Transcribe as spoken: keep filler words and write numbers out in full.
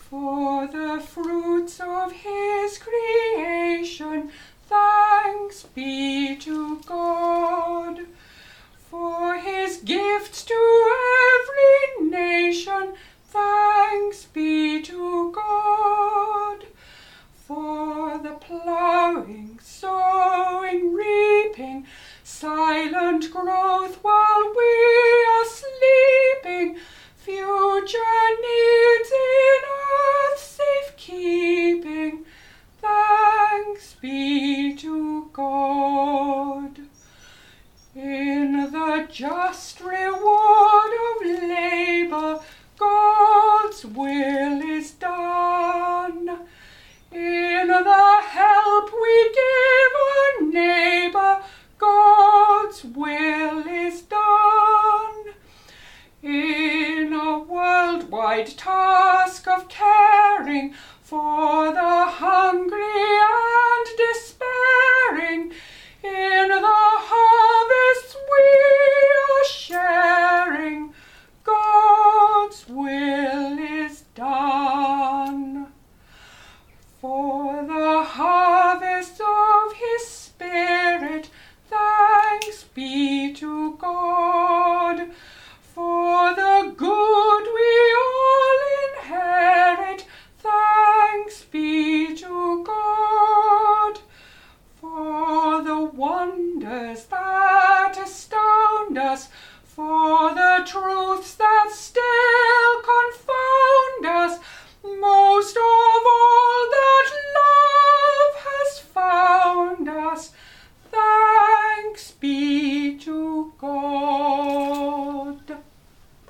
For the fruits of his creation, thanks be to God. For his gifts to every nation, thanks be to God. For the ploughing, sowing, reaping, silent growth while we are sleeping, future needs in earth safekeeping, thanks be to God. In the just reward of labour, God's will is done. In the help we give our neighbour, God's will is done. In a worldwide task of caring for the hungry